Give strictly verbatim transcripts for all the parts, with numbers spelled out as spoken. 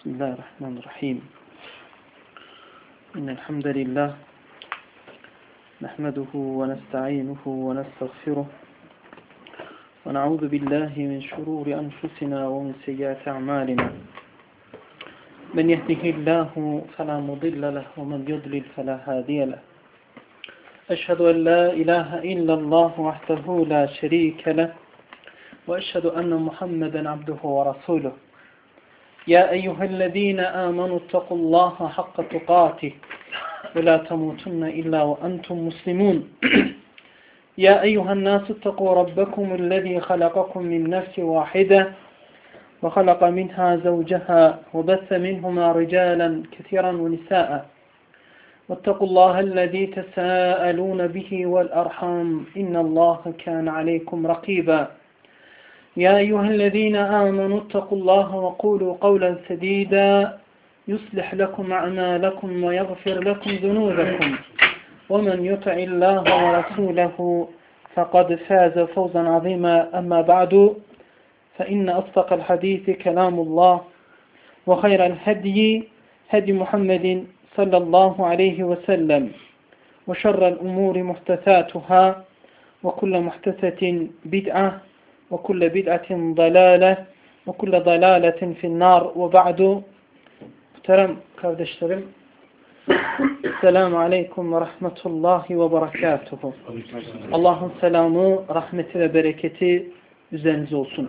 Bismillahirrahmanirrahim. İnnelhamdülillah. Nehmeduhu ve nesta'inuhu ve nestağfiruh. Ve na'udhu billahi min şururi enfusina ve min seyyiati a'malina. Men yehdihillahu fela mudille leh ve men yudlil fela hadiye leh. Eşhedü en la ilahe illallah vahdehu la şerike leh. Ve eşhedü enne Muhammeden abduhu ve rasuluh. يا أيها الذين آمنوا اتقوا الله حق تقاته ولا تموتن إلا وأنتم مسلمون يا أيها الناس اتقوا ربكم الذي خلقكم من نفس واحدة وخلق منها زوجها وبث منهما رجالا كثيرا ونساء واتقوا الله الذي تساءلون به والأرحام إن الله كان عليكم رقيبا يا أيها الذين آمنوا اتقوا الله وقولوا قولا سديدا يصلح لكم أعمالكم ويغفر لكم ذنوبكم ومن يطع الله ورسوله فقد فاز فوزا عظيما أما بعد فإن أصدق الحديث كلام الله وخير الهدي هدي محمد صلى الله عليه وسلم وشر الأمور محدثاتها وكل محدثة بدعة وكل بدعة ضلالة وكل ضلالة في النار وبعد. Muhterem kardeşlerim, Selamun Aleyküm ve Rahmetullahi ve Berekatuhu. Allah'ın selamı, rahmeti ve bereketi üzerinize olsun.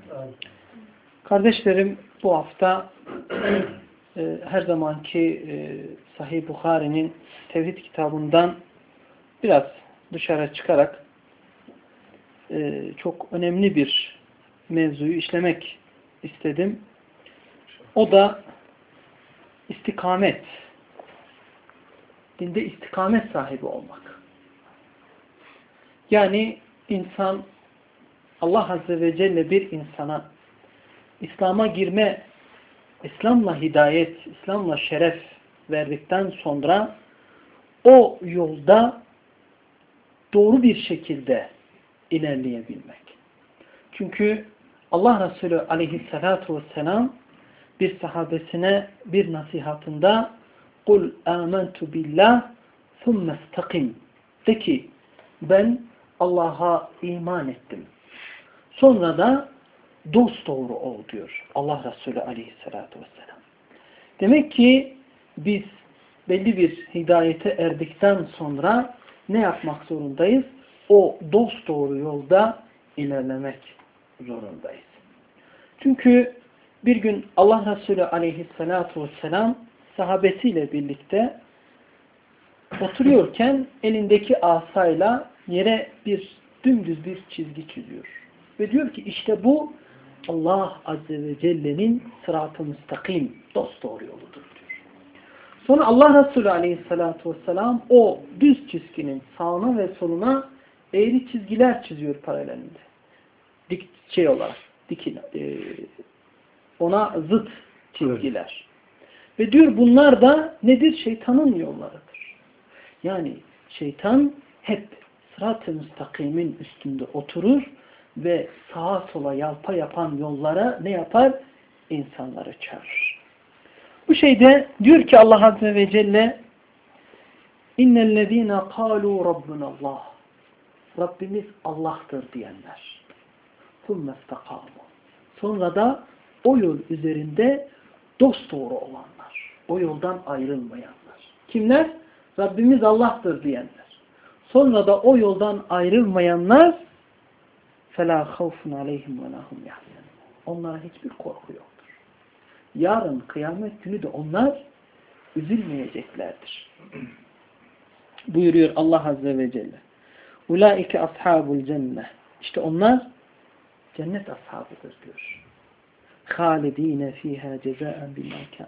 Kardeşlerim, bu hafta e, her zamanki e, Sahih Bukhari'nin Tevhid kitabından biraz dışarı çıkarak e, çok önemli bir mevzuyu işlemek istedim. O da istikamet. Dinde istikamet sahibi olmak. Yani insan, Allah Azze ve Celle bir insana İslam'a girme, İslam'la hidayet, İslam'la şeref verdikten sonra o yolda doğru bir şekilde ilerleyebilmek. Çünkü Allah Resulü Aleyhisselatu vesselam bir sahabesine bir nasihatında "Kul âmentu billah thumme istakim." De ki, ben Allah'a iman ettim. Sonra da dosdoğru ol diyor Allah Resulü Aleyhisselatu vesselam. Demek ki biz belli bir hidayete erdikten sonra ne yapmak zorundayız? O dosdoğru yolda ilerlemek zorundayız. Çünkü bir gün Allah Resulü Aleyhisselatu vesselam sahabesiyle birlikte oturuyorken elindeki asayla yere bir dümdüz bir çizgi çiziyor. Ve diyor ki işte bu Allah Azze ve Celle'nin sırat-ı müstakim, dosdoğru yoludur diyor. Sonra Allah Resulü Aleyhisselatu vesselam o düz çizginin sağına ve soluna eğri çizgiler çiziyor paralelinde. Dik şey olarak, dikil, e, ona zıt çizgiler. Evet. Ve diyor bunlar da nedir? Şeytanın yollarıdır. Yani şeytan hep sırat-ı müstakimin üstünde oturur ve sağa sola yalpa yapan yollara ne yapar? İnsanları çağırır. Bu şeyde diyor ki Allah Azze ve Celle İnnellezîne kâlû Rabbunallah, Rabbimiz Allah'tır diyenler. ثُمَّ اسْتَقَامُوا. Sonra da o yol üzerinde dosdoğru olanlar. O yoldan ayrılmayanlar. Kimler? Rabbimiz Allah'tır diyenler. Sonra da o yoldan ayrılmayanlar فَلَا خَوْفٌ عَلَيْهِمْ وَلَا هُمْ يَحْزَنُونَ. Onlara hiçbir korku yoktur. Yarın kıyamet günü de onlar üzülmeyeceklerdir. Buyuruyor Allah Azze ve Celle. Ulaike ashabul cennet. İşte onlar cennet ashabıdır diyor. Halidine fiha cezaen bima kanu.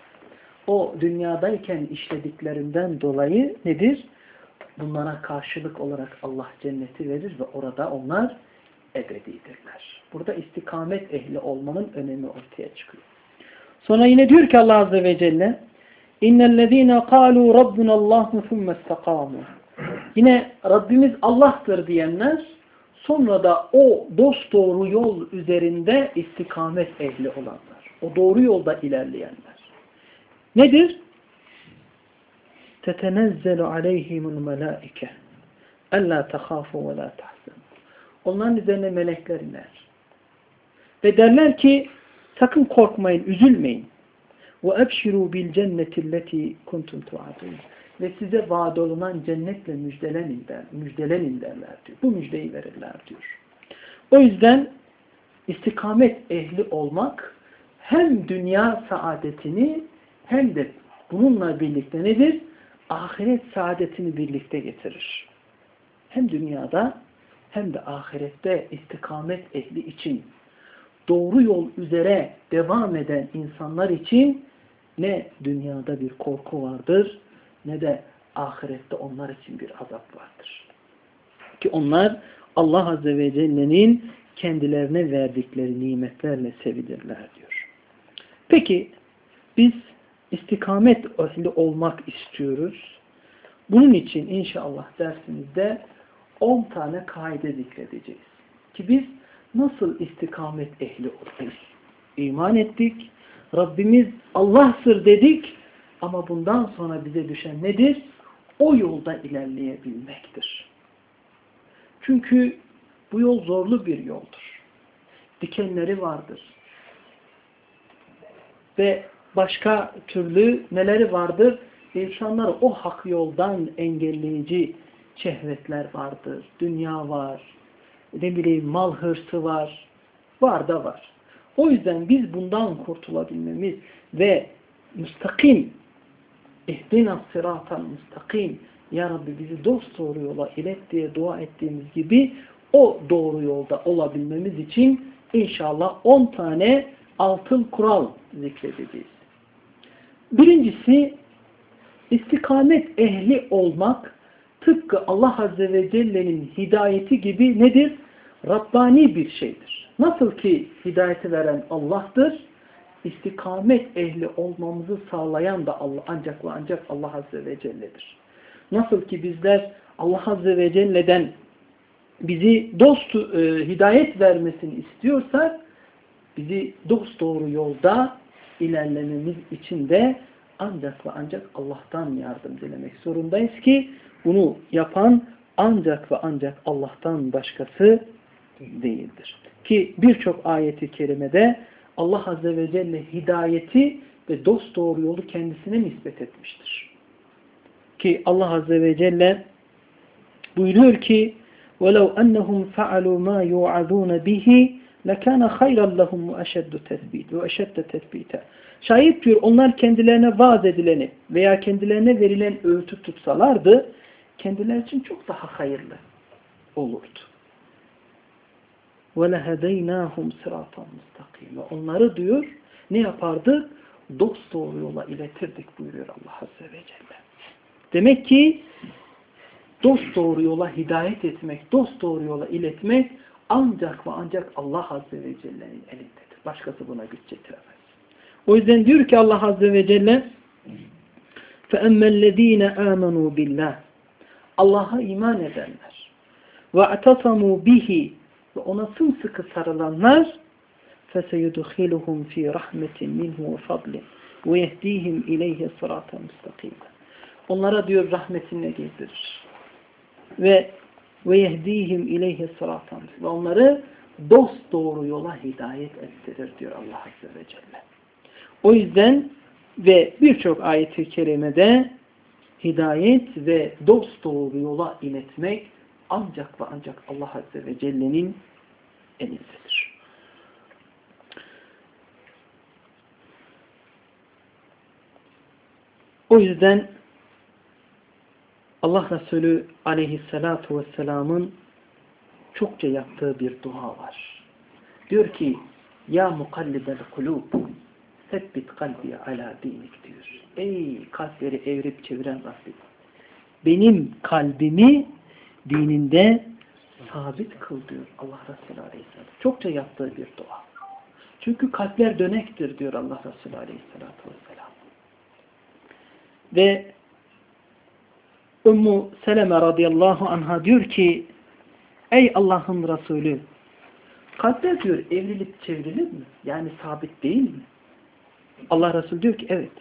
O dünyadayken işlediklerinden dolayı nedir? Bunlara karşılık olarak Allah cenneti verir ve orada onlar ebedidirler. Burada istikamet ehli olmanın önemi ortaya çıkıyor. Sonra yine diyor ki Allah Azze ve Celle İnnellezîne kâlû Rabbunallâhu thumme istakâmû. Yine Rabbimiz Allah'tır diyenler sonra da o dosdoğru yol üzerinde istikamet ehli olanlar. O doğru yolda ilerleyenler. Nedir? Tetenezzelu aleyhimul melaike ella tehafu ve la tahzenu. Onların üzerine melekler iner. Ve derler ki sakın korkmayın, üzülmeyin. Ve ebşiru bil cennetilleti kuntum tuadun. Ve size vaad olunan cennetle müjdelenin, der, müjdelenin derler diyor. Bu müjdeyi verirler diyor. O yüzden istikamet ehli olmak hem dünya saadetini hem de bununla birlikte nedir? Ahiret saadetini birlikte getirir. Hem dünyada hem de ahirette istikamet ehli için, doğru yol üzere devam eden insanlar için ne dünyada bir korku vardır, ne de ahirette onlar için bir azap vardır. Ki onlar Allah Azze ve Celle'nin kendilerine verdikleri nimetlerle sevilirler diyor. Peki biz istikamet ehli olmak istiyoruz. Bunun için inşallah dersimizde on tane kaide zikredeceğiz. Ki biz nasıl istikamet ehli oluruz? İman ettik, Rabbimiz Allah'tır dedik ama bundan sonra bize düşen nedir? O yolda ilerleyebilmektir. Çünkü bu yol zorlu bir yoldur. Dikenleri vardır. Ve başka türlü neleri vardır? İnsanları o hak yoldan engelleyici şehvetler vardır. Dünya var. Ne bileyim mal hırsı var. Var da var. O yüzden biz bundan kurtulabilmemiz ve müstakim ihdina sıratal müstakim Ya Rabbi bizi dost doğru yola ilet diye dua ettiğimiz gibi o doğru yolda olabilmemiz için inşallah on tane altın kural zikredeceğiz. Birincisi istikamet ehli olmak tıpkı Allah Azze ve Celle'nin hidayeti gibi nedir? Rabbani bir şeydir. Nasıl ki hidayeti veren Allah'tır, istikamet ehli olmamızı sağlayan da Allah, ancak ve ancak Allah Azze ve Celle'dir. Nasıl ki bizler Allah Azze ve Celle'den bizi dost e, hidayet vermesini istiyorsak, bizi dost doğru yolda ilerlememiz için de ancak ve ancak Allah'tan yardım dilemek zorundayız ki bunu yapan ancak ve ancak Allah'tan başkası değildir. Ki birçok ayeti kerimede Allah Azze ve Celle hidayeti ve dost doğru yolu kendisine nispet etmiştir. Ki Allah Azze ve Celle buyuruyor ki وَلَوْ أَنَّهُمْ فَعَلُوا مَا يُوعَذُونَ بِهِ لَكَانَ خَيْرًا لَهُمْ وَأَشَدُّ تَثْبِيتًا وَأَشَدَّ تَثْبِيتًا. Şayet diyor onlar kendilerine vaaz edileni veya kendilerine verilen öğütü tutsalardı kendileri için çok daha hayırlı olurdu. وَلَهَدَيْنَاهُمْ صِرَاطًا مُسْتَقِيمًا. Onları diyor ne yapardık? Dost doğru yola iletirdik buyuruyor Allah Azze ve Celle. Demek ki dost doğru yola hidayet etmek, dost doğru yola iletmek ancak ve ancak Allah Azze ve Celle'nin elindedir. Başkası buna güç getiremez. O yüzden diyor ki Allah Azze ve Celle فَأَمَّا الَّذ۪ينَ آمَنُوا بِاللّٰهِ Allah'a iman edenler وَاَعْتَصَمُوا بِهِ ve ona sımsıkı sarılanlar فَسَيُدْخِلُهُمْ ف۪ي رَحْمَةٍ مِنْهُ وَفَضْلٍ وَيَهْد۪يهِمْ اِلَيْهِ صِرَاطًا مُسْتَقِيمًا. Onlara diyor rahmetine gezdirir. Ve وَيَهْد۪يهِمْ اِلَيْهِ صِرَاطًا ve onları dost doğru yola hidayet ettirir diyor Allah Azze ve Celle. O yüzden ve birçok ayet-i kerimede hidayet ve dost doğru yola iletmek ancak ve ancak Allah Azze ve Celle'nin elindedir. O yüzden Allah Resulü aleyhissalatu vesselamın çokça yaptığı bir dua var. Diyor ki ya mukallibel kulub sebbit kalbi ala dinik diyor. Ey kalpleri evrip çeviren Rabbim, benim kalbimi dininde sabit kıl diyor Allah Resulü aleyhisselam. Çokça yaptığı bir dua. Çünkü kalpler dönektir diyor Allah Resulü aleyhissalatu vesselam. Ve Ümmü Seleme radıyallahu anha diyor ki ey Allah'ın Resulü, kalpler diyor evrilip çevrilir mi? Yani sabit değil mi? Allah Resulü diyor ki evet.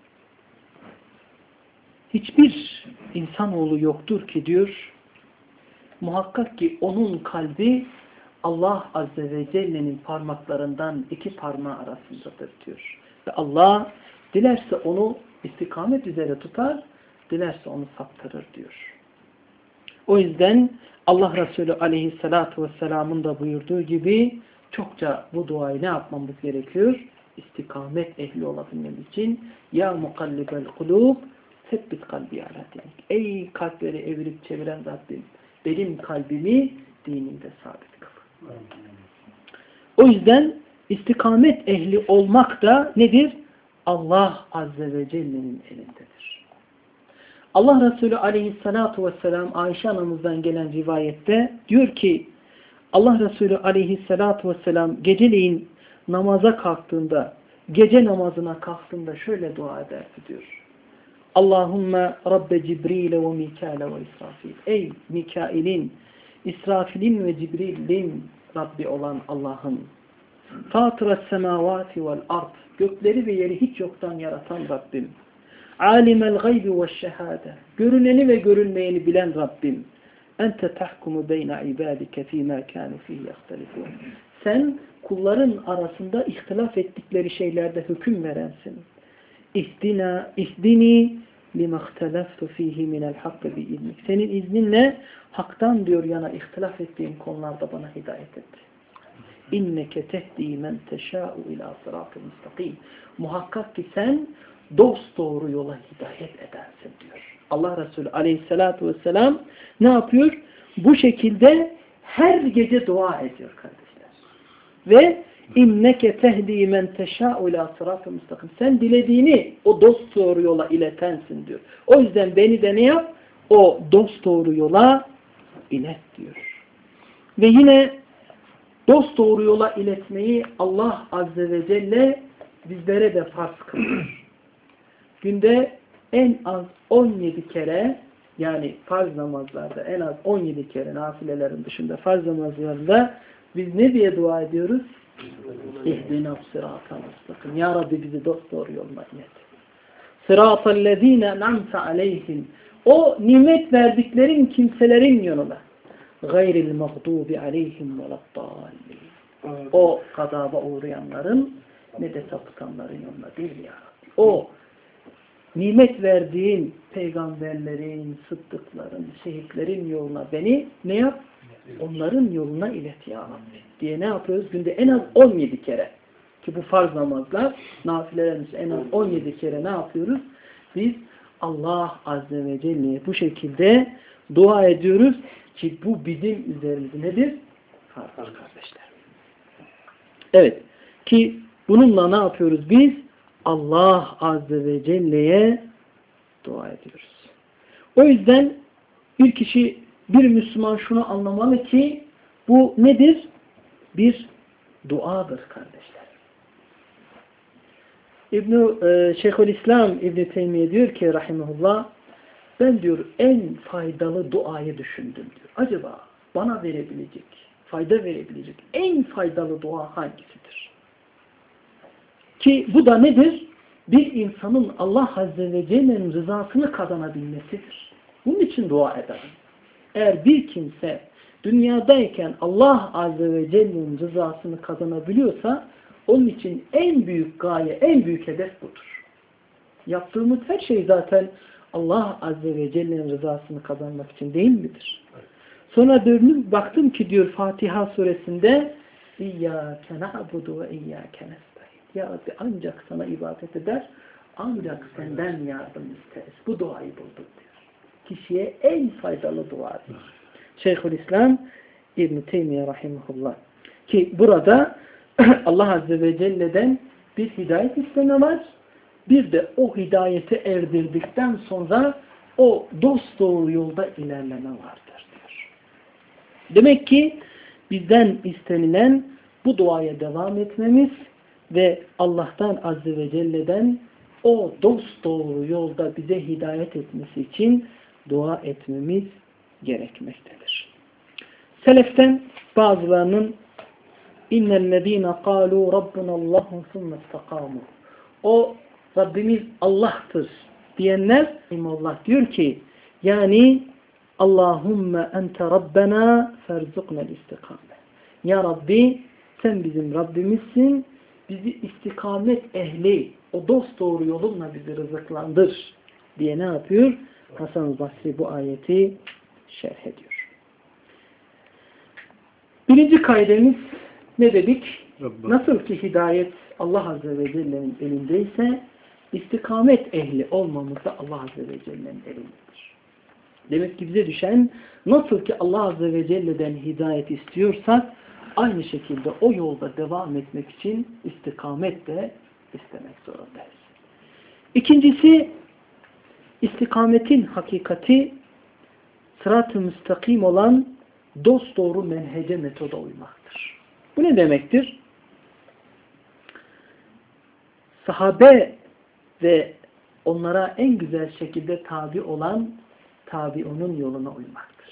Hiçbir insanoğlu yoktur ki diyor, muhakkak ki onun kalbi Allah Azze ve Celle'nin parmaklarından iki parmağı arasındadır diyor. Ve Allah dilerse onu istikamet üzere tutar, dilerse onu saptırır diyor. O yüzden Allah Resulü Aleyhisselatü Vesselam'ın da buyurduğu gibi çokça bu duayı ne yapmamız gerekiyor? İstikamet ehli olabilmemiz için ya mukallibel kulub sebbit kalbi ala dinik. Ey kalpleri evirip çeviren Rabbim, benim kalbimi dininde sabit kıl. O yüzden istikamet ehli olmak da nedir? Allah Azze ve Celle'nin elindedir. Allah Resulü Aleyhisselatü Vesselam Ayşe anamızdan gelen rivayette diyor ki Allah Resulü Aleyhisselatü Vesselam geceleyin namaza kalktığında, gece namazına kalktığında şöyle dua ederdi diyor. Allahümme Rabbe Cibril ve Mikail ve İsrafil. Ey Mikail'in, İsrafil'in ve Cibril'in Rabbi olan Allah'ım. Fatıras semavati vel ard. Gökleri ve yeri hiç yoktan yaratan Rabbim. Alimel gaybi ve şehade. Görüneni ve görünmeyeni bilen Rabbim. Ente tahkumu beyne ibadike fîmâ kânu fîhî yahtelifûn. Sen kulların arasında ihtilaf ettikleri şeylerde hüküm verensin. İhdina, ihdini lima ihtelaftu fîhî minel hakkı bi'ilmik. Senin izninle haktan diyor yana ihtilaf ettiğim konularda bana hidayet et. İnneke tehdi men teşâ'u ilâ sıratı müstakim. Muhakkak ki sen dost doğru yola hidayet edersin diyor. Allah Resulü Aleyhisselatü Vesselam ne yapıyor? Bu şekilde her gece dua ediyor kardeşler. Ve inneke tehdi men teşâ'u ilâ sıratı müstakim. Sen dilediğini o dost doğru yola iletensin diyor. O yüzden beni de ne yap? O dost doğru yola ilet diyor. Ve yine dost doğru yola iletmeyi Allah Azze ve Celle bizlere de farz kılıyor. Günde en az on yedi kere, yani farz namazlarda en az on yedi kere, nafilelerin dışında farz namazlarda biz ne diye dua ediyoruz? İhdina sıratal mustakim. Ya Rabbi bizi dost doğru yoluna ilet. Sıratallezine namte aleyhim. O nimet verdiklerin kimselerin yoluna. Gayril mağdubi aleyhim veladdallin. O gazaba uğrayanların ne de sapıtanların yoluna değil ya Rabbi. O nimet verdiğin peygamberlerin, sıddıkların, şehitlerin yoluna beni ne yap? Onların yoluna ilet ya Rabbi diye ne yapıyoruz? Günde en az on yedi kere. Ki bu farz namazlar, nafilelerimiz en az on yedi kere ne yapıyoruz? Biz Allah Azze ve Celle'ye bu şekilde dua ediyoruz ki bu bizim üzerimizde nedir? Farzdır kardeşler. Evet. Ki bununla ne yapıyoruz biz? Allah Azze ve Celle'ye dua ediyoruz. O yüzden bir kişi, bir Müslüman şunu anlamalı ki bu nedir? Bir duadır kardeşler. İbn-i e, Şeyhülislam İbn-i Teymiye diyor ki rahimahullah, ben diyor en faydalı duayı düşündüm diyor. Acaba bana verebilecek, fayda verebilecek en faydalı dua hangisidir? Ki bu da nedir? Bir insanın Allah Azze ve Celle'nin rızasını kazanabilmesidir. Bunun için dua ederim. Eğer bir kimse dünyadayken Allah Azze ve Celle'nin rızasını kazanabiliyorsa onun için en büyük gaye, en büyük hedef budur. Yaptığımız her şey zaten Allah Azze ve Celle'nin rızasını kazanmak için değil midir? Sonra dönüp baktım ki diyor Fatiha suresinde İyyâke na'budu ve iyyâke nestaîn. Ya Rabbi ancak sana ibadet eder, ancak senden yardım isteriz. Bu duayı bulduk diyor. Kişiye en faydalı duadır. Şeyhülislam İbn-i Teymiye rahimahullah. Ki burada Allah Azze ve Celle'den bir hidayet isteme var. Bir de o hidayeti erdirdikten sonra o dosdoğru yolda ilerleme vardır diyor. Demek ki bizden istenilen bu duaya devam etmemiz ve Allah'tan Azze ve Celle'den o dosdoğru yolda bize hidayet etmesi için dua etmemiz gerekmektedir. Seleften bazılarının innellezîne kâlû rabbunallâhu sümme istekâmû. o Rabbimiz Allah'tır diyenler, Allah diyor ki yani Allahümme ente Rabbena ferzuknel istikame. Ya Rabbi sen bizim Rabbimizsin, bizi istikamet ehli, o dosdoğru yolunla bizi rızıklandır diye ne yapıyor? Hasan-ı Basri bu ayeti şerh ediyor. Birinci kaidemiz ne dedik? Rabbi. Nasıl ki hidayet Allah Azze ve Celle'nin elindeyse istikamet ehli olmamız da Allah Azze ve Celle'nin elindedir. Demek ki bize düşen nasıl ki Allah Azze ve Celle'den hidayet istiyorsak aynı şekilde o yolda devam etmek için istikamet de istemek zorundayız. İkincisi istikametin hakikati sırat-ı müstakim olan dosdoğru menhece metoda uymaktır. Bu ne demektir? Sahabe ve onlara en güzel şekilde tabi olan tabiunun yoluna uymaktır.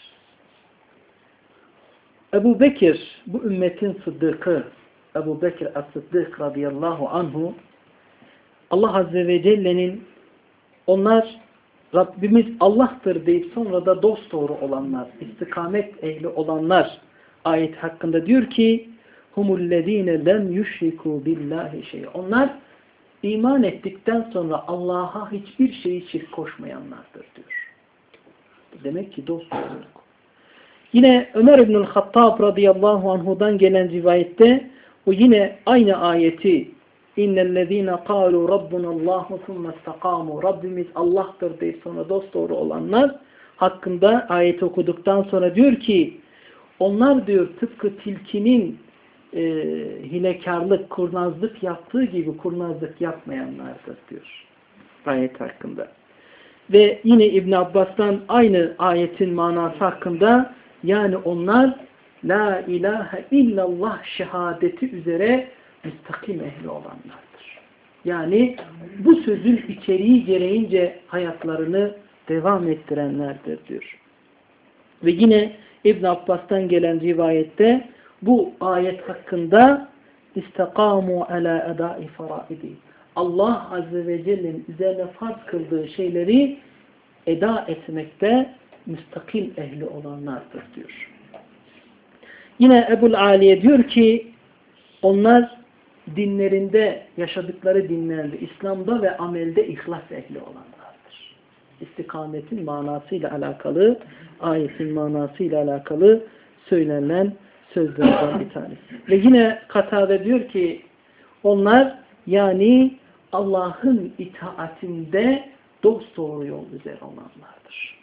Ebu Bekir, bu ümmetin sıddıkı, Ebu Bekir as-Sıddık radıyallahu anhu, Allah Azze ve Celle'nin onlar Rabbimiz Allah'tır deyip sonra da dosdoğru olanlar, istikamet ehli olanlar ayet hakkında diyor ki humullezine lem yüşriku billahi şey. Onlar iman ettikten sonra Allah'a hiçbir şeyi şirk koşmayanlardır diyor. Demek ki dosdoğruluk. Yine Ömer İbnül Hattab radıyallahu anhu'dan gelen rivayette o yine aynı ayeti İnnellezîne kâlû rabbunallâhu thumme istakâmû Rabbimiz Allah'tır deyip sonra dosdoğru olanlar hakkında ayeti okuduktan sonra diyor ki onlar diyor tıpkı tilkinin e, hilekarlık, kurnazlık yaptığı gibi kurnazlık yapmayanlardır diyor ayet hakkında. Ve yine İbn Abbas'tan aynı ayetin manası hakkında yani onlar la ilahe illallah şehadeti üzere müstakim ehli olanlardır. Yani bu sözün içeriği gereğince hayatlarını devam ettirenlerdir diyor. Ve yine İbn Abbas'tan gelen rivayette bu ayet hakkında istakamu ala edai faraidi. Allah Azze ve Celle'nin üzerine farz kıldığı şeyleri eda etmekte müstakim ehli olanlardır diyor. Yine Ebul Aliye diyor ki onlar dinlerinde, yaşadıkları dinlerde, İslam'da ve amelde ihlas ehli olanlardır. İstikametin manasıyla alakalı, ayetin manasıyla alakalı söylenen sözlerden bir tanesi. Ve yine Katade diyor ki onlar yani Allah'ın itaatinde dosdoğru yol üzere olanlardır.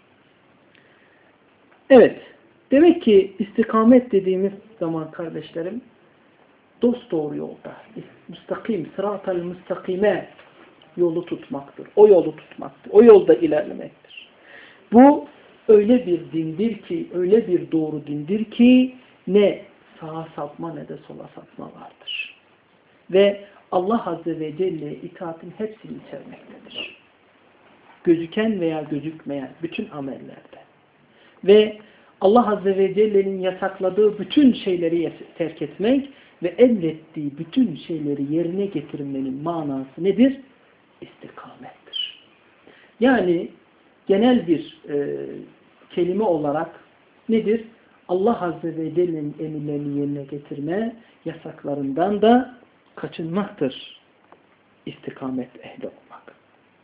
Evet, demek ki istikamet dediğimiz zaman kardeşlerim dosdoğru yolda, müstakim, sırat-ı müstakime yolu tutmaktır. O yolu tutmaktır. O yolda ilerlemektir. Bu öyle bir dindir ki, öyle bir doğru dindir ki ne sağa sapma ne de sola sapma vardır. Ve Allah Azze ve Celle'ye itaatin hepsini içermektedir. Gözüken veya gözükmeyen bütün amellerde. Ve Allah Azze ve Celle'nin yasakladığı bütün şeyleri terk etmek ve emrettiği bütün şeyleri yerine getirmenin manası nedir? İstikamettir. Yani genel bir e, kelime olarak nedir? Allah Azze ve Celle'nin emirlerini yerine getirme, yasaklarından da kaçınmaktır. İstikamet ehli olmak.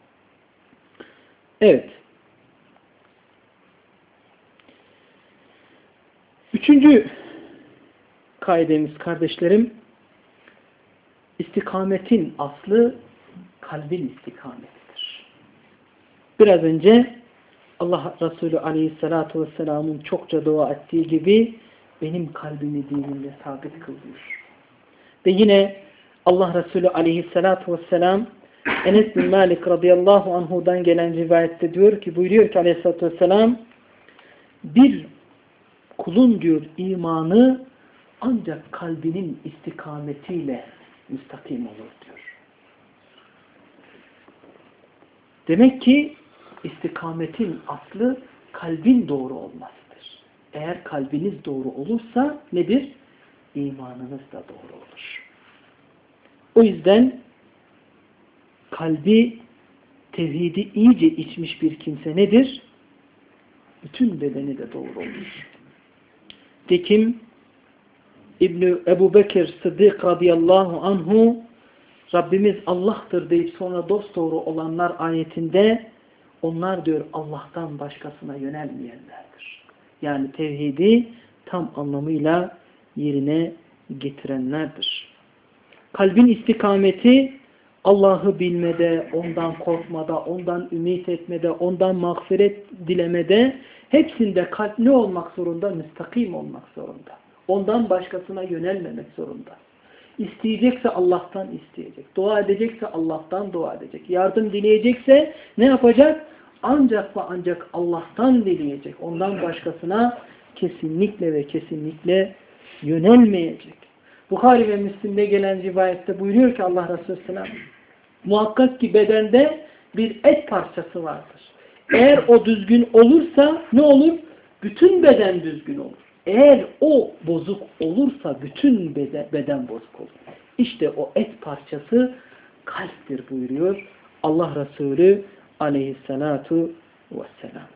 Evet. Üçüncü kaidemiz kardeşlerim, istikametin aslı kalbin istikametidir. Biraz önce Allah Resulü Aleyhisselatü Vesselam'ın çokça dua ettiği gibi benim kalbimi dinimde sabit kılıyor. Ve yine Allah Resulü Aleyhisselatü Vesselam Enes bin Malik radıyallahu anhu'dan gelen rivayette diyor ki, buyuruyor ki Aleyhisselatü Vesselam bir kulun diyor imanı ancak kalbinin istikametiyle müstakim olur diyor. Demek ki istikametin aslı kalbin doğru olmasıdır. Eğer kalbiniz doğru olursa nedir? İmanınız da doğru olur. O yüzden kalbi tevhidi iyice içmiş bir kimse nedir? Bütün bedeni de doğru olur. De kim? İbni Ebu Bekir Sıddık radıyallahu anhu Rabbimiz Allah'tır deyip sonra dosdoğru olanlar ayetinde onlar diyor Allah'tan başkasına yönelmeyenlerdir. Yani tevhidi tam anlamıyla yerine getirenlerdir. Kalbin istikameti Allah'ı bilmede, ondan korkmada, ondan ümit etmede, ondan mağfiret dilemede hepsinde kalp ne olmak zorunda? Müstakim olmak zorunda. Ondan başkasına yönelmemek zorunda. İsteyecekse Allah'tan isteyecek. Dua edecekse Allah'tan dua edecek. Yardım dileyecekse ne yapacak? Ancak ve ancak Allah'tan dileyecek. Ondan başkasına kesinlikle ve kesinlikle yönelmeyecek. Buhari ve Müslim'de gelen rivayette buyuruyor ki Allah Resulü Selam muhakkak ki bedende bir et parçası vardır. Eğer o düzgün olursa ne olur? Bütün beden düzgün olur. Eğer o bozuk olursa bütün beden, beden bozuk olur. İşte o et parçası kalptir buyuruyor Allah Resulü aleyhissalatu vesselam.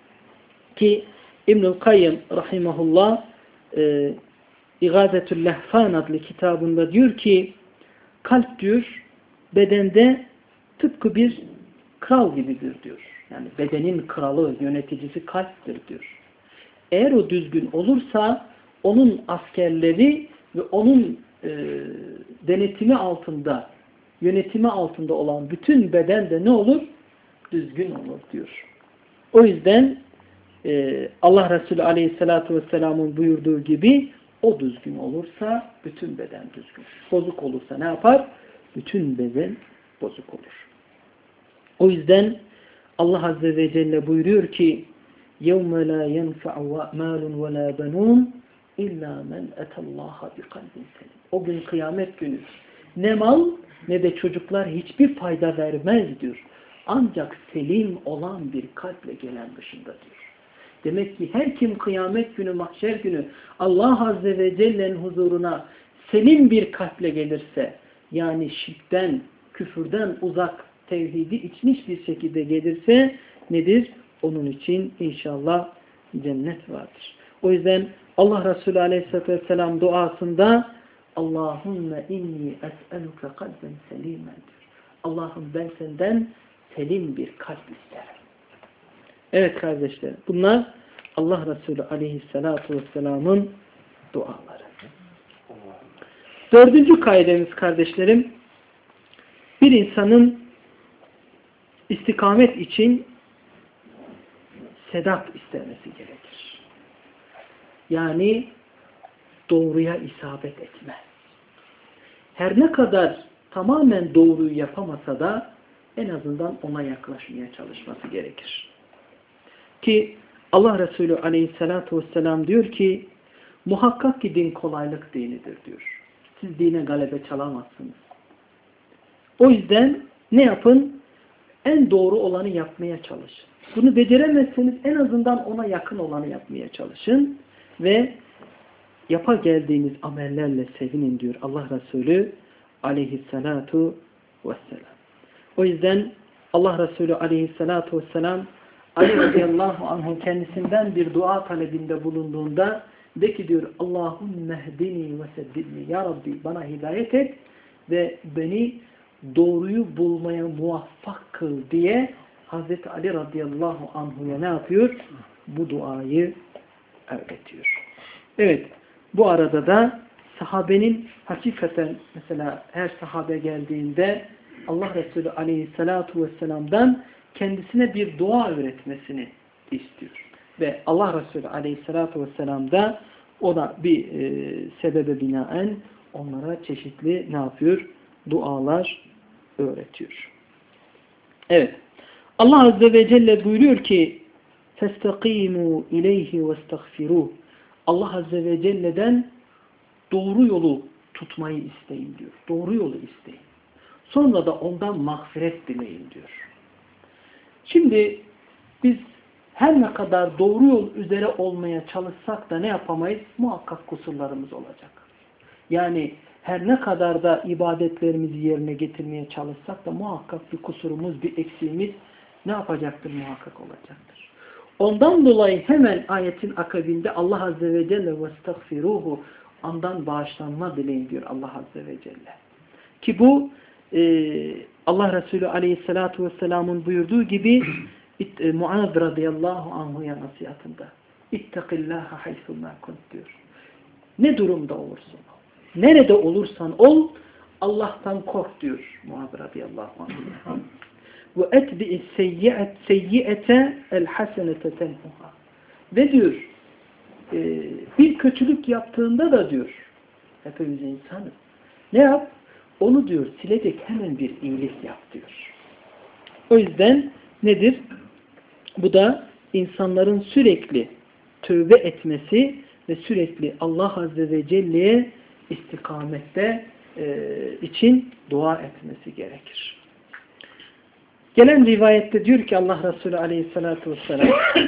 Ki İbnül Kayyım rahimahullah e, İgazetül Lehfan adlı kitabında diyor ki kalp diyor bedende tıpkı bir kral gibidir diyor. Yani bedenin kralı, yöneticisi kalptir diyor. Eğer o düzgün olursa onun askerleri ve onun e, denetimi altında, yönetimi altında olan bütün beden de ne olur? Düzgün olur diyor. O yüzden e, Allah Resulü Aleyhisselatü Vesselam'ın buyurduğu gibi o düzgün olursa bütün beden düzgün. Bozuk olursa ne yapar? Bütün beden bozuk olur. O yüzden Allah Azze ve Celle buyuruyor ki يَوْمَ لَا يَنْفَعُ مَالٌ وَلَا بَنُونَ اِلَّا مَنْ اَتَى اللّٰهَ بِقَلْبٍ سَلِيمٍ. O gün kıyamet günü ne mal ne de çocuklar hiçbir fayda vermez diyor. Ancak selim olan bir kalple gelen dışında diyor. Demek ki her kim kıyamet günü, mahşer günü Allah Azze ve Celle'nin huzuruna selim bir kalple gelirse, yani şirkten, küfürden uzak, tevhidi içmiş bir şekilde gelirse nedir? Onun için inşallah cennet vardır. O yüzden Allah Resulü Aleyhisselatü Vesselam duasında Allahümme inni es'eluke kalben selimen diyor. Allah'ım ben senden selim bir kalp isterim. Evet kardeşler, bunlar Allah Resulü Aleyhisselatü Vesselam'ın duaları. Dördüncü kaidemiz kardeşlerim, bir insanın istikamet için sedat istemesi gerekir. Yani doğruya isabet etme. Her ne kadar tamamen doğruyu yapamasa da en azından ona yaklaşmaya çalışması gerekir. Ki Allah Resulü Aleyhisselatü Vesselam diyor ki muhakkak ki din kolaylık dinidir diyor. Siz dine galebe çalamazsınız. O yüzden ne yapın? En doğru olanı yapmaya çalışın. Bunu beceremezseniz en azından ona yakın olanı yapmaya çalışın ve yapa geldiğiniz amellerle sevinin diyor Allah Resulü Aleyhisselatu Vesselam. O yüzden Allah Resulü Aleyhisselatu Vesselam Ali radıyallahu anh'ın kendisinden bir dua talebinde bulunduğunda de ki diyor Allahümme hdini ve seddidni ya Rabbi bana hidayet et ve beni doğruyu bulmaya muvaffak kıl diye Hazreti Ali radıyallahu anhu'ya ne yapıyor? Bu duayı öğretiyor. Evet, bu arada da sahabenin hakikaten mesela her sahabe geldiğinde Allah Resulü aleyhissalatu vesselam'dan kendisine bir dua öğretmesini istiyor. Ve Allah Resulü aleyhissalatu vesselam da o da bir e, sebebe binaen onlara çeşitli ne yapıyor? Dualar öğretiyor. Evet. Allah Azze ve Celle buyuruyor ki فَاسْتَقِيمُوا اِلَيْهِ وَاسْتَغْفِرُوهُ Allah Azze ve Celle'den doğru yolu tutmayı isteyin diyor. Doğru yolu isteyin. Sonra da ondan mağfiret dileyin diyor. Şimdi biz her ne kadar doğru yol üzere olmaya çalışsak da ne yapamayız? Muhakkak kusurlarımız olacak. Yani her ne kadar da ibadetlerimizi yerine getirmeye çalışsak da muhakkak bir kusurumuz, bir eksiğimiz ne yapacaktır? Muhakkak olacaktır. Ondan dolayı hemen ayetin akabinde Allah Azze ve Celle وَاسْتَغْفِرُوهُ ondan bağışlanma dileyin diyor Allah Azze ve Celle. Ki bu e, Allah Resulü Aleyhisselatü Vesselam'ın buyurduğu gibi e, Muaz radıyallahu anhu'ya nasihatında İttakillâhe haythumâ kunt diyor. Ne durumda olursun ol. Nerede olursan ol Allah'tan kork diyor Muaz radıyallahu anh. Ve etbi'is seyyi'ete el hasenete tenhuha. Ve diyor e, bir kötülük yaptığında da diyor hepimiz insanız. Ne yap? Onu diyor silecek hemen bir iyilik yap diyor. O yüzden nedir? Bu da insanların sürekli tövbe etmesi ve sürekli Allah Azze ve Celle'ye istikamette e, için dua etmesi gerekir. Gelen rivayette diyor ki Allah Resulü Aleyhisselatü Vesselam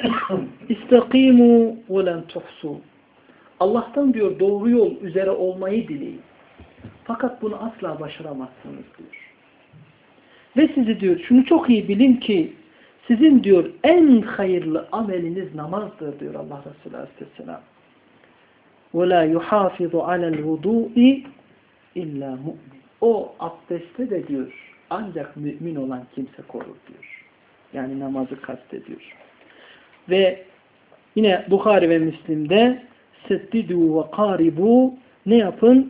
İstakîmû ve len tuhsû. Allah'tan diyor doğru yol üzere olmayı dileyin. Fakat bunu asla başaramazsınız diyor. Ve sizi diyor şunu çok iyi bilin ki sizin diyor en hayırlı ameliniz namazdır diyor Allah Resulü Aleyhisselam. وَلَا يُحَافِظُ عَلَى الْوُضُوءِ اِلَّا مُؤْمِنٍ. O abdeste de diyor ancak mümin olan kimse korur diyor. Yani namazı kastediyor. Ve yine Bukhari ve Müslim'de seddidu ve karibu ne yapın?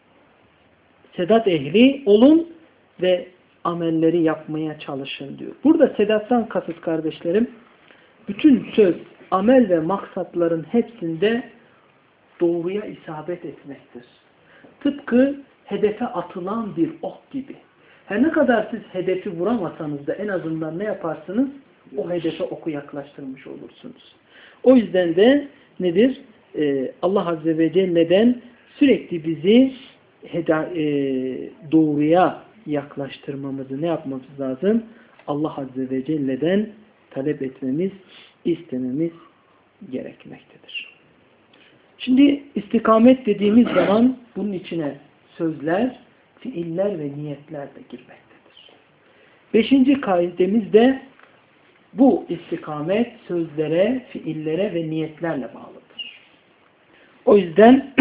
Sedat ehli olun ve amelleri yapmaya çalışın diyor. Burada sedattan kasıt kardeşlerim bütün söz, amel ve maksatların hepsinde doğruya isabet etmektir. Tıpkı hedefe atılan bir ok gibi. Her ne kadar siz hedefi vuramasanız da en azından ne yaparsınız? O hedefe oku yaklaştırmış olursunuz. O yüzden de nedir? Ee, Allah Azze ve Celle'den sürekli bizi heda, e, doğruya yaklaştırmamızı ne yapmamız lazım? Allah Azze ve Celle'den talep etmemiz, istememiz gerekmektedir. Şimdi istikamet dediğimiz zaman bunun içine sözler, fiiller ve niyetler de girmektedir. Beşinci kaidemiz de bu istikamet sözlere, fiillere ve niyetlerle bağlıdır. O yüzden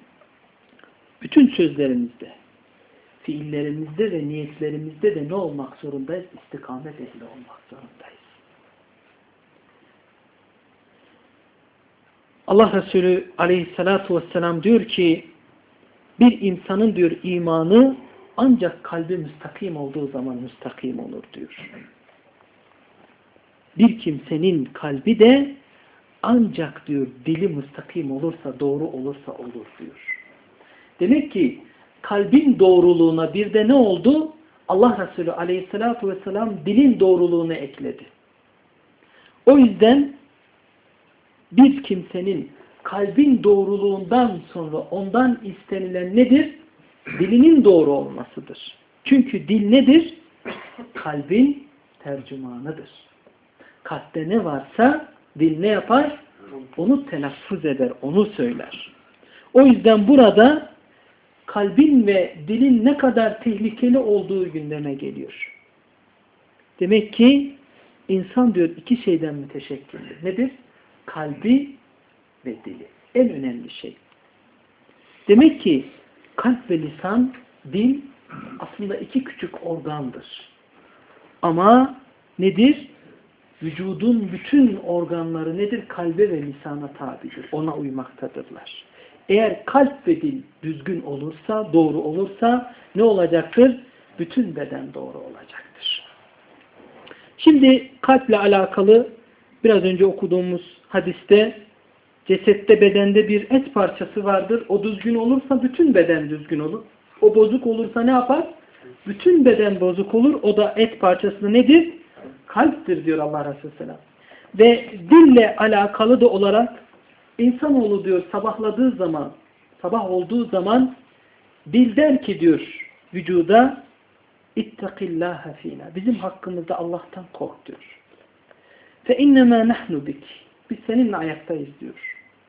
bütün sözlerimizde, fiillerimizde ve niyetlerimizde de ne olmak zorundayız? İstikamet ehli olmak zorundayız. Allah Resulü Aleyhisselatü Vesselam diyor ki bir insanın diyor imanı ancak kalbi müstakim olduğu zaman müstakim olur diyor. Bir kimsenin kalbi de ancak diyor dili müstakim olursa, doğru olursa olur diyor. Demek ki kalbin doğruluğuna bir de ne oldu? Allah Resulü Aleyhisselatü Vesselam dilin doğruluğunu ekledi. O yüzden bir kimsenin kalbin doğruluğundan sonra ondan istenilen nedir? Dilinin doğru olmasıdır. Çünkü dil nedir? Kalbin tercümanıdır. Kalpte ne varsa dil ne yapar? Onu telaffuz eder, onu söyler. O yüzden burada kalbin ve dilin ne kadar tehlikeli olduğu gündeme geliyor. Demek ki insan diyor iki şeyden müteşekkildir. Nedir? Kalbi ve dili. En önemli şey. Demek ki kalp ve lisan, dil aslında iki küçük organdır. Ama nedir? Vücudun bütün organları nedir? Kalbe ve lisana tabidir. Ona uymaktadırlar. Eğer kalp ve dil düzgün olursa, doğru olursa ne olacaktır? Bütün beden doğru olacaktır. Şimdi kalple alakalı biraz önce okuduğumuz hadiste cesette, bedende bir et parçası vardır. O düzgün olursa bütün beden düzgün olur. O bozuk olursa ne yapar? Bütün beden bozuk olur. O da et parçası nedir? Kalptir diyor Allah Resulü Selam. Ve dille alakalı da olarak insanoğlu diyor sabahladığı zaman, sabah olduğu zaman dil der ki diyor vücuda İttakillâhe fînâ. Bizim hakkımızda Allah'tan kork diyor. Fe innemâ nahnu bik. Biz seninle ayaktayız diyor.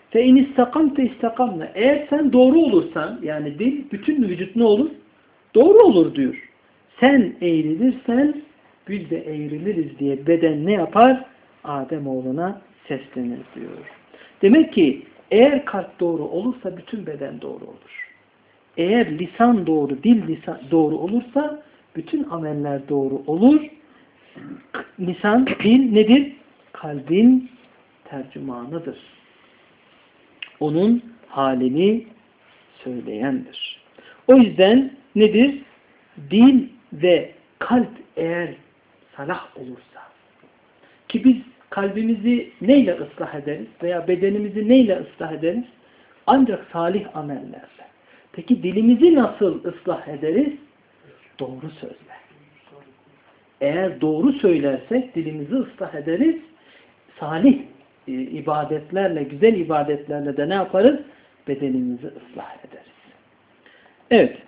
Fe in istakamte istakamna. Eğer sen doğru olursan, yani dil, bütün vücut ne olur? Doğru olur diyor. Sen eğrilirsen biz de eğriliriz diye beden ne yapar? Ademoğluna seslenir diyor. Demek ki eğer kalp doğru olursa bütün beden doğru olur. Eğer lisan doğru, dil lisan doğru olursa bütün ameller doğru olur. Lisan, dil nedir? Kalbin tercümanıdır. Onun halini söyleyendir. O yüzden nedir? Dil ve kalp eğer salah olursa, ki biz kalbimizi neyle ıslah ederiz veya bedenimizi neyle ıslah ederiz? Ancak salih amellerle. Peki dilimizi nasıl ıslah ederiz? Doğru sözle. Eğer doğru söylersek dilimizi ıslah ederiz. Salih e, ibadetlerle, güzel ibadetlerle de ne yaparız? Bedenimizi ıslah ederiz. Evet.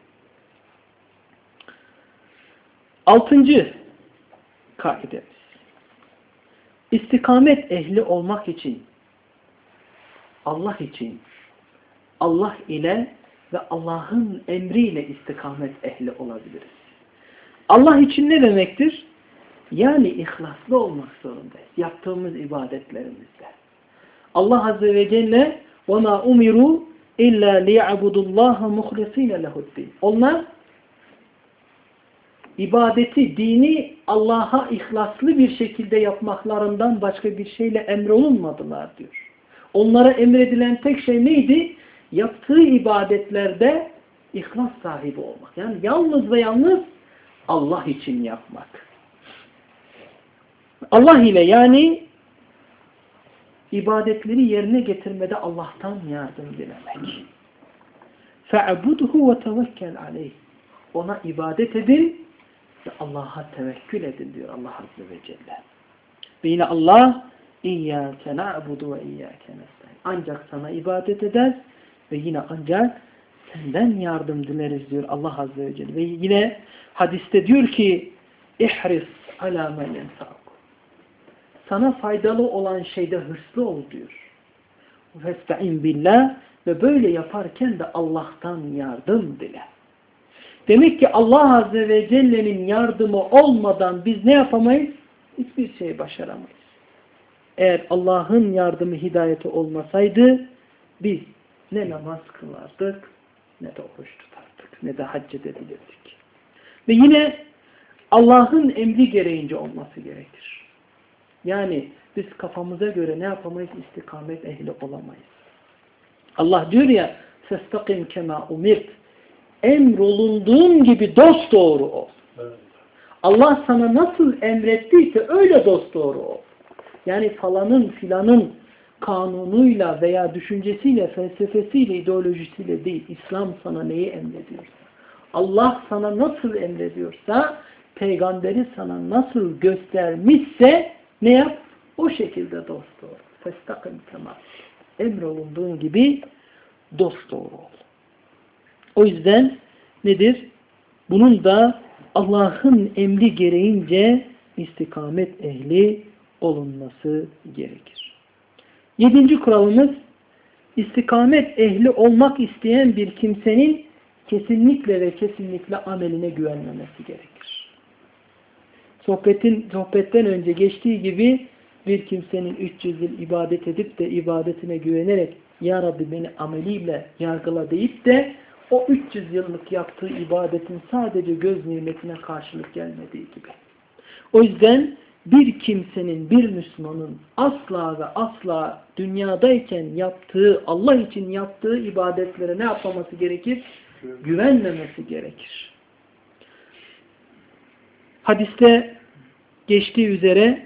Altıncı kaidemiz. İstikamet ehli olmak için, Allah için, Allah ile ve Allah'ın emriyle istikamet ehli olabiliriz. Allah için ne demektir? Yani ihlaslı olmak zorundayız. Yaptığımız ibadetlerimizde. Allah Azze ve Celle وَمَا اُمِرُوا اِلَّا لِيَعْبُدُ اللّٰهَ مُخْلِص۪ينَ لَهُ الدِّينَ. Onlar ibadeti, dini Allah'a ihlaslı bir şekilde yapmaklarından başka bir şeyle emrolunmadılar diyor. Onlara emredilen tek şey neydi? Yaptığı ibadetlerde ihlas sahibi olmak. Yani yalnız ve yalnız Allah için yapmak. Allah ile, yani ibadetleri yerine getirmede Allah'tan yardım dilemek. فَعْبُدْهُ وَتَوَكَّلْ عَلَيْهِ. Ona ibadet edin ve Allah'a tevekkül edin diyor Allah Azze ve Celle. Ve yine Allah اِيَّاكَ نَعْبُدُ وَاِيَّاكَ نَسْتَعِينَ. Ancak sana ibadet eder ve yine ancak senden yardım dileriz diyor Allah Azze ve Celle. Ve yine hadiste diyor ki اِحْرِصْ عَلَى مَنْ يَنْفَعُكُ. Sana faydalı olan şeyde hırslı ol diyor. وَفَاسْتَعِنْ بِاللّٰهِ. Ve böyle yaparken de Allah'tan yardım dile. Demek ki Allah Azze ve Celle'nin yardımı olmadan biz ne yapamayız? Hiçbir şey başaramayız. Eğer Allah'ın yardımı, hidayeti olmasaydı biz ne namaz kılardık, ne de oruç tutardık, ne de hac edebilirdik. Ve yine Allah'ın emri gereğince olması gerekir. Yani biz kafamıza göre ne yapamayız? İstikamet ehli olamayız. Allah diyor ya فَاسْتَقِمْ كَمَا اُمِرْتِ. Emrolunduğun gibi dosdoğru ol. Evet. Allah sana nasıl emrettiyse öyle dosdoğru ol. Yani falanın filanın kanunuyla veya düşüncesiyle, felsefesiyle, ideolojisiyle değil. İslam sana neyi emrediyorsa, Allah sana nasıl emrediyorsa, peygamberi sana nasıl göstermişse ne yap? O şekilde dosdoğru. فَاسْتَقِمْ كَمَا. Emrolunduğun gibi dosdoğru ol. O yüzden nedir? Bunun da Allah'ın emri gereğince istikamet ehli olunması gerekir. Yedinci kuralımız, istikamet ehli olmak isteyen bir kimsenin kesinlikle ve kesinlikle ameline güvenmemesi gerekir. Sohbetin, sohbetten önce geçtiği gibi bir kimsenin üç yüz yıl ibadet edip de ibadetine güvenerek Ya Rabbi beni ameliyle yargıla deyip de o üç yüz yıllık yaptığı ibadetin sadece göz nimetine karşılık gelmediği gibi. O yüzden bir kimsenin, bir Müslümanın asla ve asla dünyadayken yaptığı, Allah için yaptığı ibadetlere ne yapmaması gerekir? Güvenmemesi gerekir. Hadiste geçtiği üzere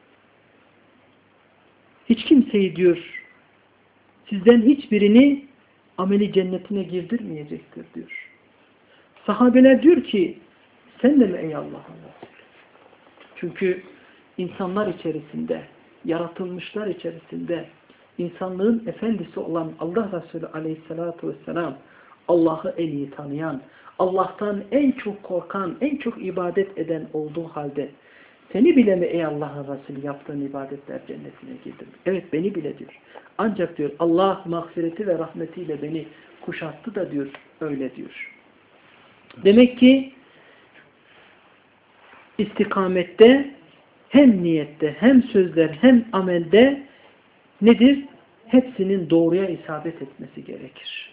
hiç kimseyi diyor, sizden hiçbirini ameli cennetine girdirmeyecektir diyor. Sahabeler diyor ki sen de mi ey Allah'ın Resulü? Çünkü insanlar içerisinde, yaratılmışlar içerisinde insanlığın efendisi olan Allah Resulü aleyhissalatu vesselam, Allah'ı en iyi tanıyan, Allah'tan en çok korkan, en çok ibadet eden olduğu halde Seni bile mi ey Allah'ın Resulü yaptığın ibadetler cennetine girdim? Evet beni bile diyor. Ancak diyor Allah mağfireti ve rahmetiyle beni kuşattı da diyor öyle diyor. Demek ki istikamette hem niyette hem sözler hem amelde nedir? Hepsinin doğruya isabet etmesi gerekir.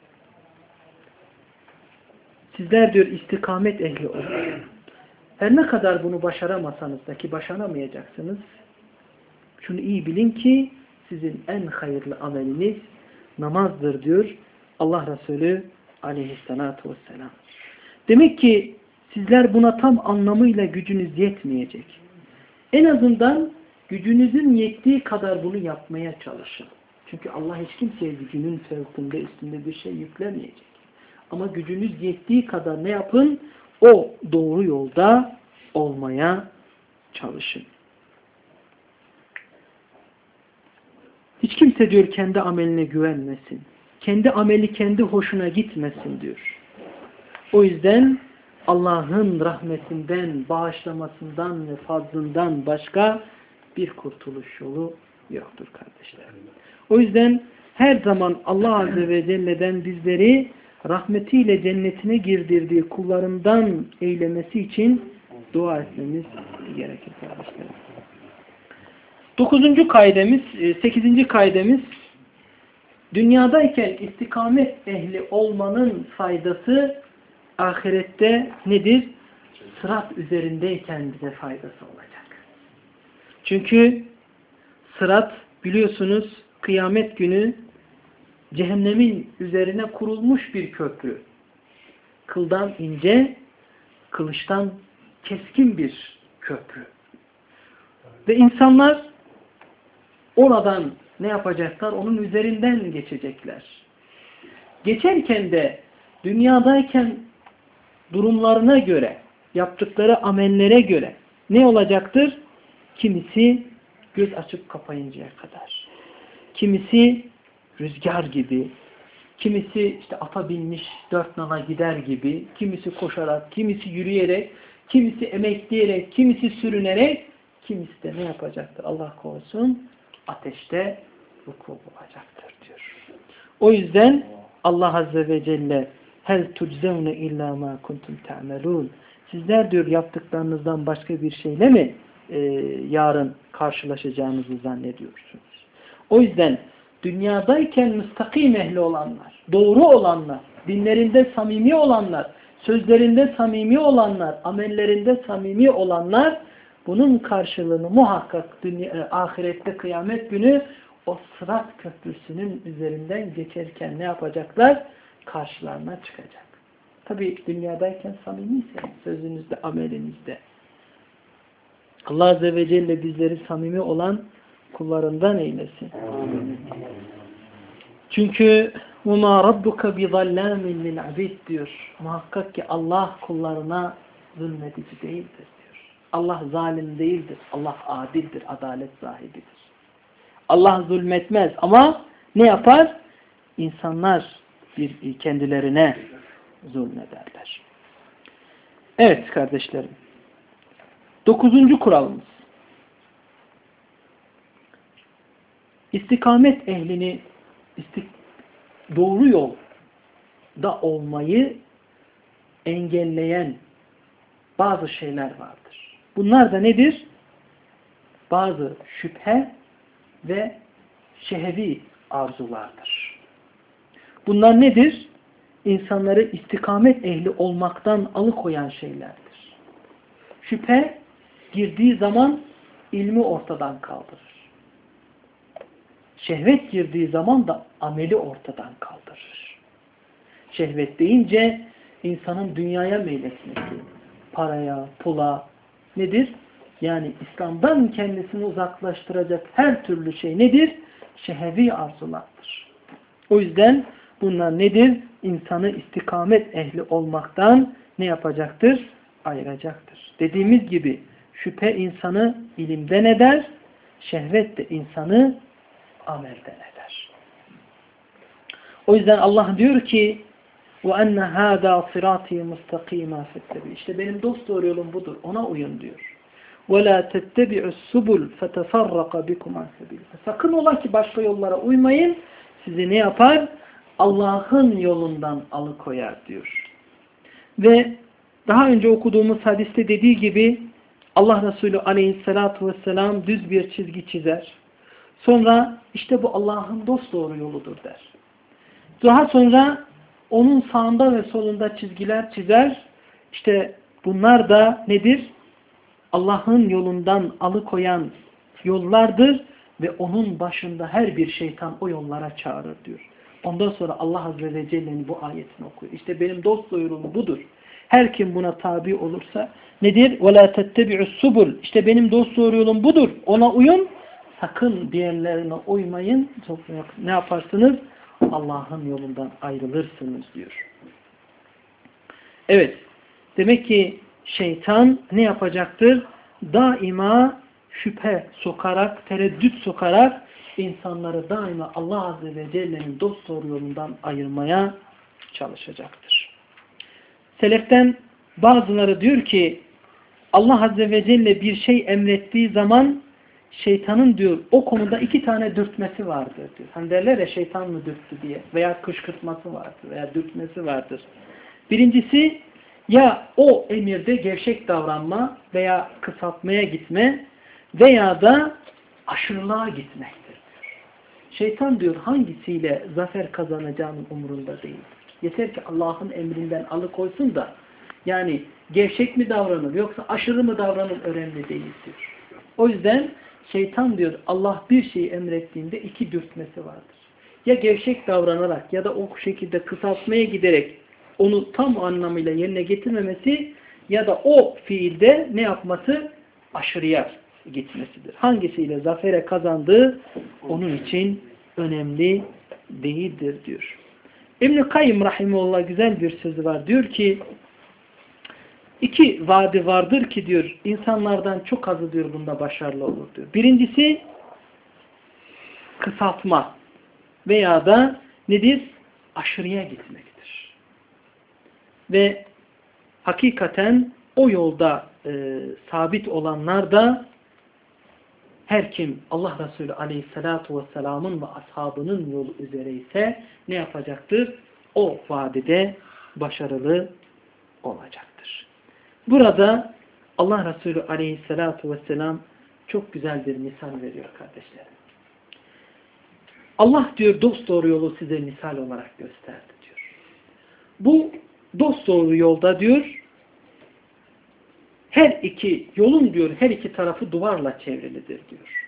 Sizler diyor istikamet ehli olun. Her ne kadar bunu başaramasanız da ki başaramayacaksınız, şunu iyi bilin ki sizin en hayırlı ameliniz namazdır diyor Allah Resulü aleyhissalatu vesselam. Demek ki sizler buna tam anlamıyla gücünüz yetmeyecek. En azından gücünüzün yettiği kadar bunu yapmaya çalışın. Çünkü Allah hiç kimseye gücünün fevkinde üstünde bir şey yüklemeyecek. Ama gücünüz yettiği kadar ne yapın? O doğru yolda olmaya çalışın. Hiç kimse diyor kendi ameline güvenmesin. Kendi ameli kendi hoşuna gitmesin diyor. O yüzden Allah'ın rahmetinden, bağışlamasından ve fazlından başka bir kurtuluş yolu yoktur kardeşler. O yüzden her zaman Allah Azze ve Celle'den bizleri rahmetiyle cennetine girdirdiği kullarından eylemesi için dua etmemiz gerekir kardeşlerim. Dokuzuncu kaidemiz, sekizinci kaidemiz, dünyadayken istikamet ehli olmanın faydası ahirette nedir? Sırat üzerindeyken bize faydası olacak. Çünkü sırat biliyorsunuz kıyamet günü cehennemin üzerine kurulmuş bir köprü. Kıldan ince, kılıçtan keskin bir köprü. Ve insanlar oradan ne yapacaklar? Onun üzerinden geçecekler. Geçerken de dünyadayken durumlarına göre, yaptıkları amellere göre ne olacaktır? Kimisi göz açıp kapayıncaya kadar. Kimisi rüzgar gibi, kimisi işte ata binmiş dört nala gider gibi, kimisi koşarak, kimisi yürüyerek, kimisi emekleyerek, kimisi sürünerek, kimisi de ne yapacaktır? Allah korusun ateşte vuku bulacaktır diyor. O yüzden Allah Azze ve Celle hel tuczevne illa ma kuntum ta'melun. Sizler diyor yaptıklarınızdan başka bir şeyle mi e, yarın karşılaşacağınızı zannediyorsunuz? O yüzden dünyadayken müstakim ehli olanlar, doğru olanlar, dinlerinde samimi olanlar, sözlerinde samimi olanlar, amellerinde samimi olanlar bunun karşılığını muhakkak dünya, ahirette kıyamet günü o Sırat Köprüsü'nün üzerinden geçerken ne yapacaklar? Karşılarına çıkacak. Tabi dünyadayken samimiyse sözünüzde, amelinizde. Allah Azze ve Celle bizleri samimi olan kullarından eylesin. Amin. Çünkü وَمَا رَبُّكَ بِظَلَّامٍ لِلْعَبِيدِ diyor. Muhakkak ki Allah kullarına zulmedici değildir diyor. Allah zalim değildir. Allah adildir, adalet sahibidir. Allah zulmetmez ama ne yapar? İnsanlar bir kendilerine zulmederler. Evet kardeşlerim. Dokuzuncu kuralımız. İstikamet ehlini istik doğru yolda olmayı engelleyen bazı şeyler vardır. Bunlar da nedir? Bazı şüphe ve şehevi arzulardır. Bunlar nedir? İnsanları istikamet ehli olmaktan alıkoyan şeylerdir. Şüphe girdiği zaman ilmi ortadan kaldırır. Şehvet girdiği zaman da ameli ortadan kaldırır. Şehvet deyince insanın dünyaya meyletmesi, paraya, pula nedir? Yani İslam'dan kendisini uzaklaştıracak her türlü şey nedir? Şehevi arzulardır. O yüzden bunlar nedir? İnsanı istikamet ehli olmaktan ne yapacaktır? Ayıracaktır. Dediğimiz gibi şüphe insanı ilimden eder, şehvet de insanı amelden eder. O yüzden Allah diyor ki وَاَنَّ هَذَا صِرَاطِي مُسْتَقِيمًا فَاتَّبِعُوا İşte benim dost doğru yolum budur. Ona uyun diyor. وَلَا تَتَّبِعُ السُّبُلْ فَتَفَرَّقَ بِكُمْ عَنْ سَبِيلِهِ. Sakın ola ki başka yollara uymayın. Sizi ne yapar? Allah'ın yolundan alıkoyar diyor. Ve daha önce okuduğumuz hadiste dediği gibi Allah Resulü aleyhissalatu vesselam düz bir çizgi çizer. Sonra işte bu Allah'ın dosdoğru yoludur der. Daha sonra onun sağında ve solunda çizgiler çizer. İşte bunlar da nedir? Allah'ın yolundan alıkoyan yollardır ve onun başında her bir şeytan o yollara çağırır diyor. Ondan sonra Allah Azze ve Celle'nin bu ayetini okuyor. İşte benim dost yolum budur. Her kim buna tabi olursa nedir? وَلَا تَتَّبِعُ السُّبُلْ. İşte benim dost yolum budur. Ona uyun. Sakın diğerlerine uymayın. Ne yaparsınız? Allah'ın yolundan ayrılırsınız diyor. Evet. Demek ki şeytan ne yapacaktır? Daima şüphe sokarak, tereddüt sokarak insanları daima Allah Azze ve Celle'nin dosdoğru yolundan ayırmaya çalışacaktır. Seleften bazıları diyor ki Allah Azze ve Celle bir şey emrettiği zaman şeytanın diyor o konuda iki tane dürtmesi vardır diyor. Hani derler ya şeytan mı dürttü diye veya kışkırtması vardır veya dürtmesi vardır. Birincisi ya o emirde gevşek davranma veya kısaltmaya gitme veya da aşırılığa gitmektir diyor. Şeytan diyor hangisiyle zafer kazanacağının umurunda değil. Yeter ki Allah'ın emrinden alıkoysun da yani gevşek mi davranır yoksa aşırı mı davranır önemli değil diyor. O yüzden şeytan diyor Allah bir şeyi emrettiğinde iki dürtmesi vardır. Ya gevşek davranarak ya da o şekilde kısaltmaya giderek onu tam anlamıyla yerine getirmemesi ya da o fiilde ne yapması? Aşırıya gitmesidir. Hangisiyle zafere kazandığı onun için önemli değildir diyor. İbn-i Kayyım Rahimullah güzel bir sözü var. Diyor ki iki vadi vardır ki diyor insanlardan çok azı diyor bunda başarılı olur diyor. Birincisi kısaltma veya da nedir? Aşırıya gitmektir. Ve hakikaten o yolda e, sabit olanlar da her kim Allah Resulü Aleyhisselatü Vesselam'ın ve ashabının yolu üzere ise ne yapacaktır? O vadide başarılı olacaktır. Burada Allah Resulü Aleyhisselatü Vesselam çok güzel bir misal veriyor kardeşlerim. Allah diyor dosdoğru yolu size misal olarak gösterdi diyor. Bu dosdoğru yolda diyor her iki yolun diyor her iki tarafı duvarla çevrilidir diyor.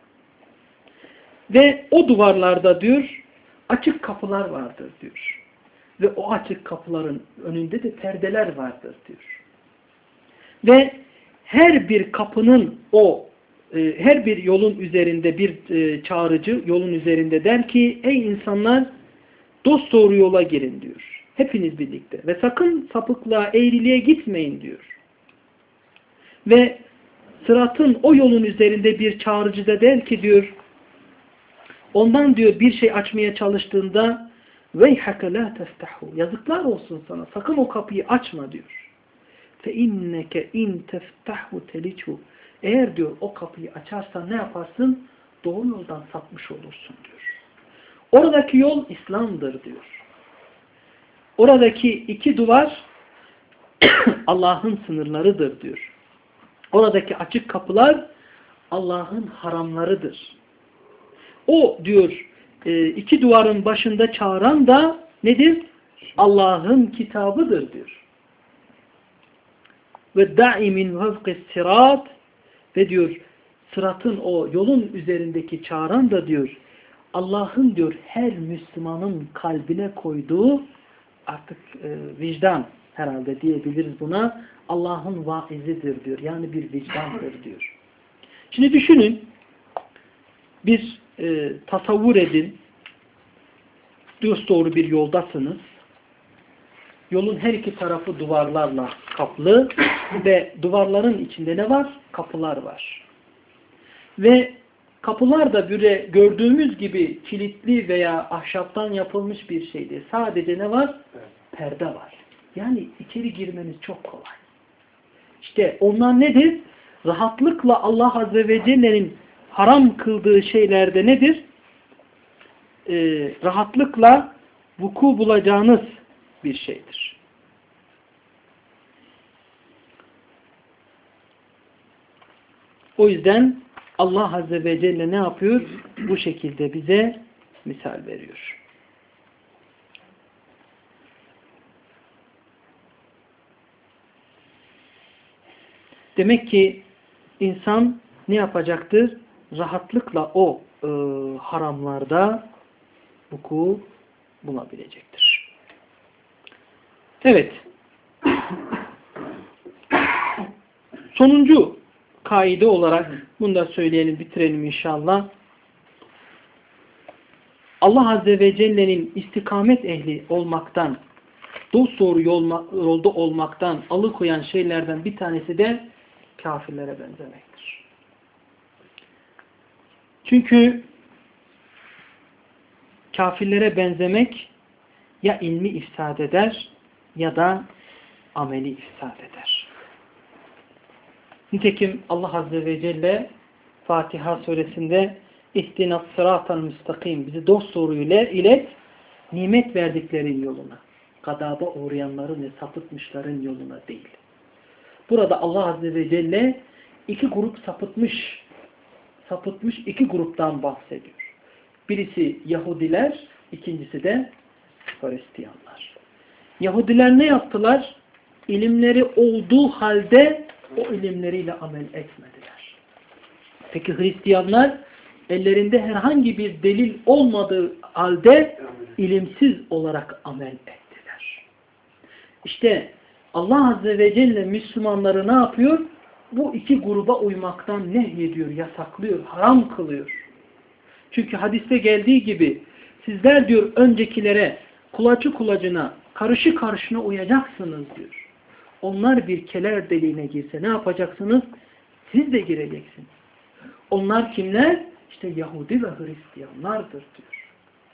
Ve o duvarlarda diyor açık kapılar vardır diyor. Ve o açık kapıların önünde de perdeler vardır diyor. Ve her bir kapının o e, her bir yolun üzerinde bir e, çağrıcı yolun üzerinde der ki ey insanlar dosdoğru yola girin diyor. Hepiniz birlikte. Ve sakın sapıklığa, eğriliğe gitmeyin diyor. Ve sıratın o yolun üzerinde bir çağrıcı da der ki diyor ondan diyor bir şey açmaya çalıştığında veyhake la teftahu yazıklar olsun sana sakın o kapıyı açma diyor. Fe inneke in teftahu telichu eğer diyor o kapıyı açarsan ne yaparsın? Doğru yoldan sapmış olursun diyor. Oradaki yol İslam'dır diyor. Oradaki iki duvar Allah'ın sınırlarıdır diyor. Oradaki açık kapılar Allah'ın haramlarıdır. O diyor iki duvarın başında çağıran da nedir? Allah'ın kitabıdır diyor. Ve daimin vefkis sirat ve diyor sıratın o yolun üzerindeki çağıran da diyor Allah'ın diyor her Müslümanın kalbine koyduğu artık e, vicdan herhalde diyebiliriz buna. Allah'ın vaizidir diyor. Yani bir vicdandır diyor. Şimdi düşünün bir e, tasavvur edin dosdoğru bir yoldasınız. Yolun her iki tarafı duvarlarla kaplı ve duvarların içinde ne var? Kapılar var. Ve kapılar da böyle gördüğümüz gibi kilitli veya ahşaptan yapılmış bir şeydi. Sadece ne var? Perde var. Yani içeri girmeniz çok kolay. İşte onlar nedir? rahatlıkla Allah Azze ve Celle'nin haram kıldığı şeylerde nedir? Ee, rahatlıkla vuku bulacağınız bir şeydir. O yüzden Allah Azze ve Celle ne yapıyor? Bu şekilde bize misal veriyor. Demek ki insan ne yapacaktır? Rahatlıkla o e, haramlarda vuku bulabilecektir. Evet. Sonuncu kaide olarak bunu da söyleyelim, bitirelim inşallah. Allah Azze ve Celle'nin istikamet ehli olmaktan, dosdoğru yolda olmaktan alıkoyan şeylerden bir tanesi de kafirlere benzemektir. Çünkü kafirlere benzemek ya ilmi ifsad eder ya da ameli ifsad eder. Nitekim Allah Azze ve Celle Fatiha suresinde İhdinas sıratal müstakim, bizi dosdoğru ile ilet, nimet verdiklerin yoluna, gadaba uğrayanların ve sapıtmışların yoluna değil. Burada Allah Azze ve Celle iki grup sapıtmış, sapıtmış iki gruptan bahsediyor. Birisi Yahudiler, ikincisi de Hristiyanlar. Yahudiler ne yaptılar? İlimleri olduğu halde o ilimleriyle amel etmediler. Peki Hristiyanlar ellerinde herhangi bir delil olmadığı halde ilimsiz olarak amel ettiler. İşte Allah Azze ve Celle Müslümanları ne yapıyor? Bu iki gruba uymaktan nehyediyor, yasaklıyor, haram kılıyor. Çünkü hadiste geldiği gibi sizler diyor öncekilere kulacı kulacına, karışı karışına uyacaksınız diyor. Onlar bir keler deliğine girse ne yapacaksınız? Siz de gireceksiniz. Onlar kimler? İşte Yahudi ve Hristiyanlardır diyor.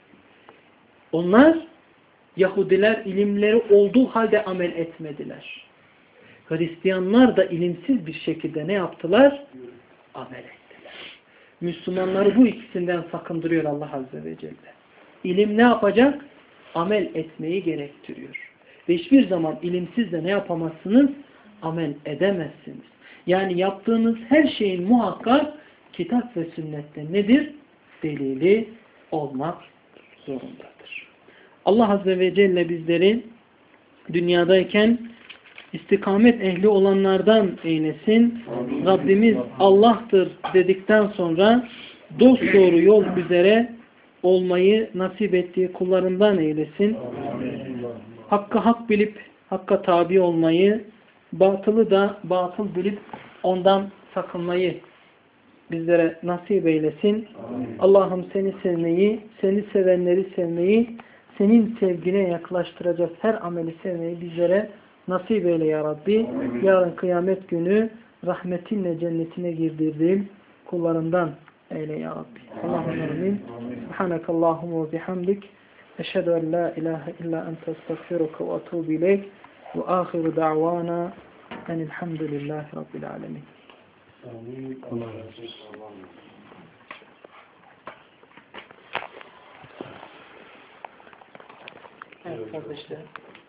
Onlar Yahudiler ilimleri olduğu halde amel etmediler. Hristiyanlar da ilimsiz bir şekilde ne yaptılar? Amel ettiler. Müslümanları bu ikisinden sakındırıyor Allah Azze ve Celle. İlim ne yapacak? Amel etmeyi gerektiriyor. Ve hiçbir zaman ilimsiz de ne yapamazsınız? Amel edemezsiniz. Yani yaptığınız her şeyin muhakkak kitap ve sünnette nedir? Delili olmak zorundadır. Allah Azze ve Celle bizleri dünyadayken istikamet ehli olanlardan eylesin. Amin. Rabbimiz Allah'tır dedikten sonra dosdoğru yol üzere olmayı nasip ettiği kullarından eylesin. Amin. Hakkı hak bilip hakka tabi olmayı, batılı da batıl bilip ondan sakınmayı bizlere nasip eylesin. Allah'ım seni sevmeyi, seni sevenleri sevmeyi, senin sevgine yaklaştıracak her ameli sevmeyi bizlere nasip eyle ya Rabbi. Amin. Yarın kıyamet günü rahmetinle cennetine girdirdiğin kullarından eyle ya Rabbi. Allahümme amin. Subhanakallahumma ve bihamdik. Eşhedü en la ilahe illa ente estağfiruke ve etûbü ileyk. Ve ahiru da'vana enilhamdülillahi rabbil alemin. Amin. Allah razı olsun. Evet kardeşlerim.